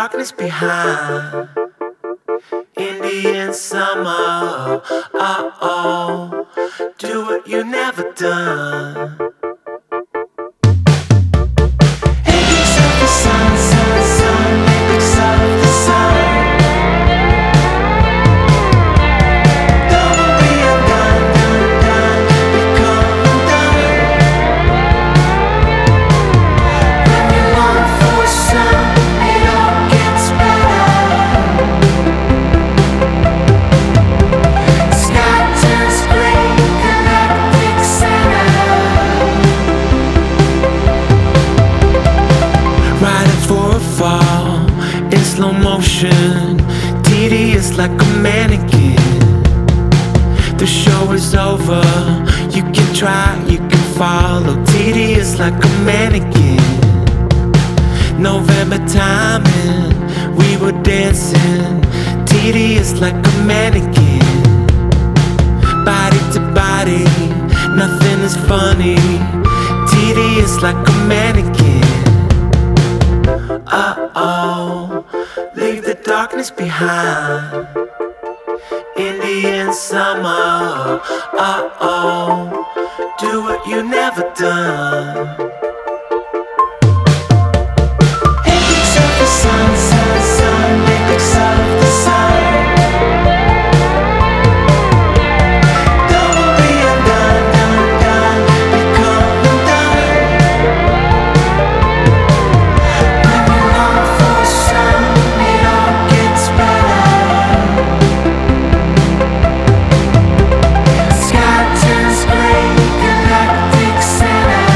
darkness behind. Indian summer, oh, do what you never done. Apex of the sun, sun, sun, apex of the sun. Don't be undone, done, done, become undone. When you long for sun, it all gets better. Sky turns gray, galactic center. Riding for a fall in slow motion, tedious like a mannequin. The show is over, you can try, you can follow. Tedious like a mannequin. November timing, we were dancing. Tedious like a mannequin. Body to body, nothing is funny. Tedious like a mannequin. Uh-oh, leave the darkness behind. Indian summer, uh-oh, do what you never done. Apex of the sun, sun, sun, apex of the sun. Don't be undone, done, done, become undone. When you long for sun, it all gets better. Sky turns gray, galactic center.